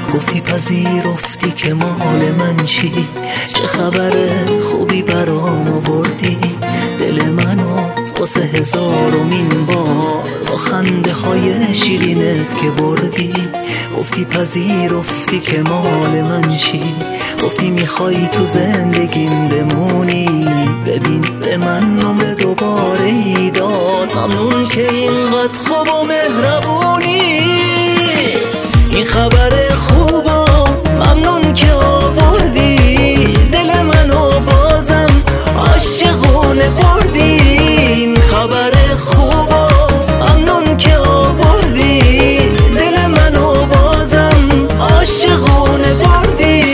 گفتی پذیرفتی که مال من چی، چه خبره خوبی برام آوردی دل منو واسه هزارمین بار با خنده های شیرینت که بردی. گفتی پذیرفتی که مال من چی، گفتی میخوای تو زندگیم بمونی. ببین به من نام دوباره ای داد، ممنون که اینقدر خوب و مهربونی. این خبر خوبا ممنون که آوردی دل منو بازم عاشقونه بردی. این خبر خوبا ممنون که آوردی دل منو بازم عاشقونه بردی.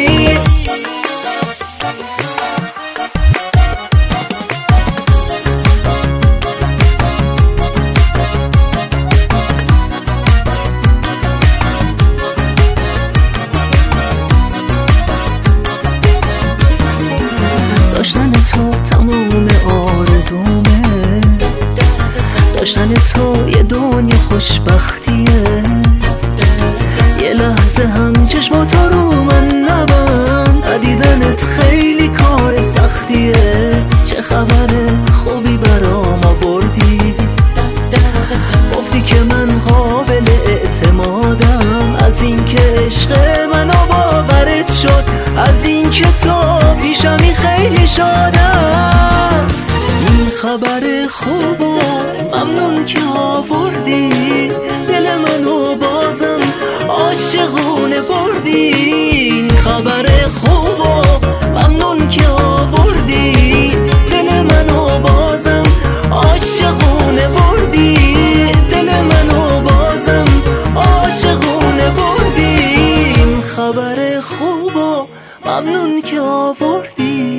داشتن تو تمام آرزومه، داشتن تو یه دنیا خوشبختیه. یه لحظه هم چشماتو رو من نبند، ندیدنت خیلی کار سختیه. چه خبره خوبی برام آوردی، گفتی که من قابل اعتمادم. از این که عشق منو باورت شد، از این که تو پیشمی خیلی شادم. این خبر خوبو ممنون که آوردی دل منو بازم عاشقونه بردی. این خبر خوبو ممنون که آوردی دل منو بازم عاشقونه بردی. دل منو بازم عاشقونه بردی. این خبر خوبو ممنون که آوردی